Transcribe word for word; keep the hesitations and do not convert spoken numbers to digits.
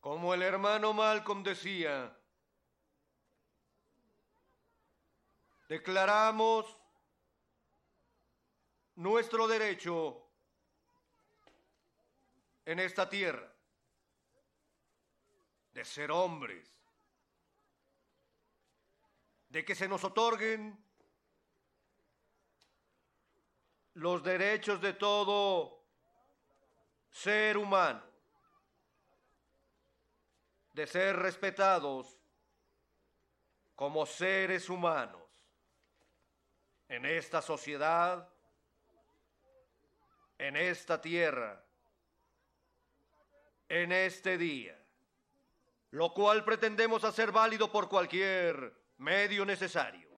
Como el hermano Malcolm decía, declaramos nuestro derecho en esta tierra de ser hombres, de que se nos otorguen los derechos de todo ser humano, de ser respetados como seres humanos en esta sociedad, en esta tierra, en este día, lo cual pretendemos hacer válido por cualquier medio necesario.